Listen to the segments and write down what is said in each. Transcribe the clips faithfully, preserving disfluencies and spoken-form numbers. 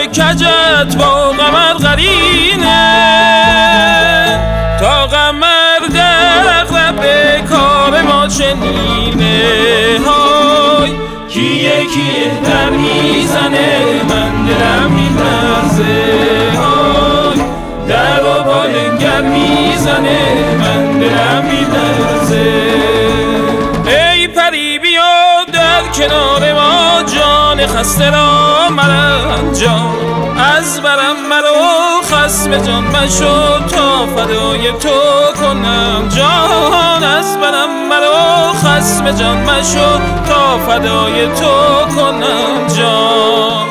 کجت با قمر قرینه، تا قمر در اغلب کار ما چنینه. های کیه کیه در میزنه من دلم میلرزه، های در و بالنگر میزنه من دلم میلرزه. ای پری بیا در کنار ما، جان خسته را مرنجان، از برم مرا خصم جان مشو تا فدای تو کنم جان، از برم مرا خصم جان مشو تا فدای تو کنم جان.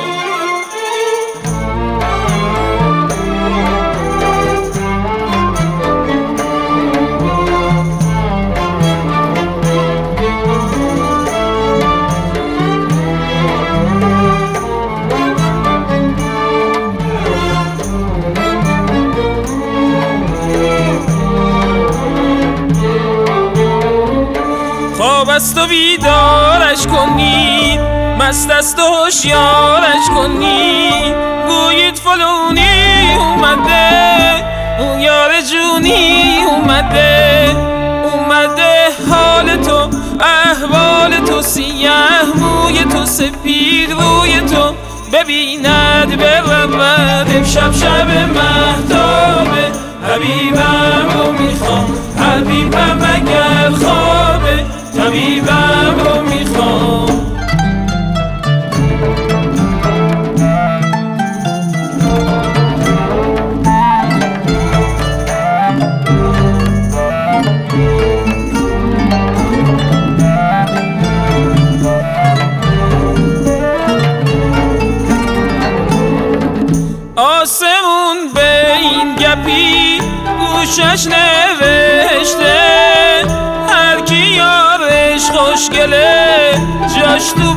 خواب است و بیدارش کنید، مست است و هوشیارش کنید، گویید فلونی اومده، اون یار جونی اومده، اومده حال تو احوال تو، سیه موی تو سپید روی تو، ببیند برود امشب شب مهتابه. حبیبم رو میخوام، حبیبم اگر خوابه، طبیبم رو میخوام. آسمون به این گپی گوشش نوشته، هر کی یارش خوشگله جاش تو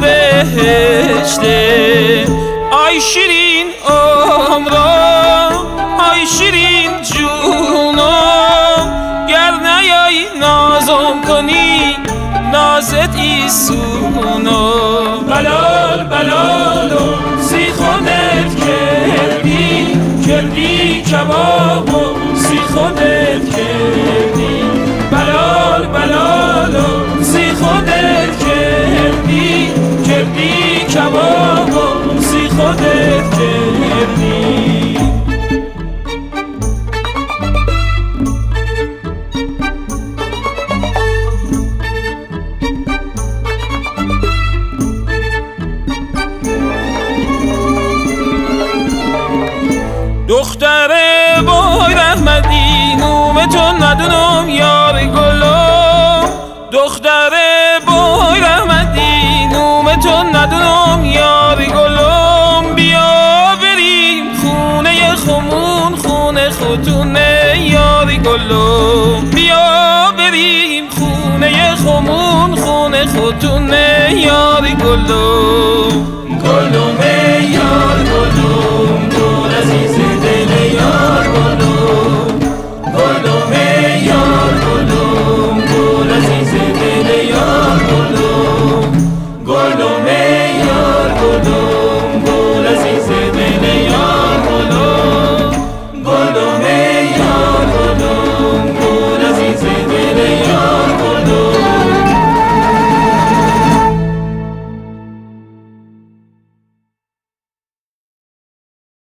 بهشته. آی شیرین عمرم، آی شیرین جونم، گر نیایی نازم کنی نازت ایسونو. بلال بلالو سی خودت کردی، کردی کبابو سی خودت کردی. بلال بلالو سی خودت کردی، کردی کبابو سی خودت کردی. دختر بای رحمتی نوم تو ندونم یار گلم، دختر بای رحمتی نوم تو ندونم یار گلم. بیا بریم خونه خمون، خونه خودونه یار گلم، بیا بریم خونه خمون، خونه خودونه یار گلم.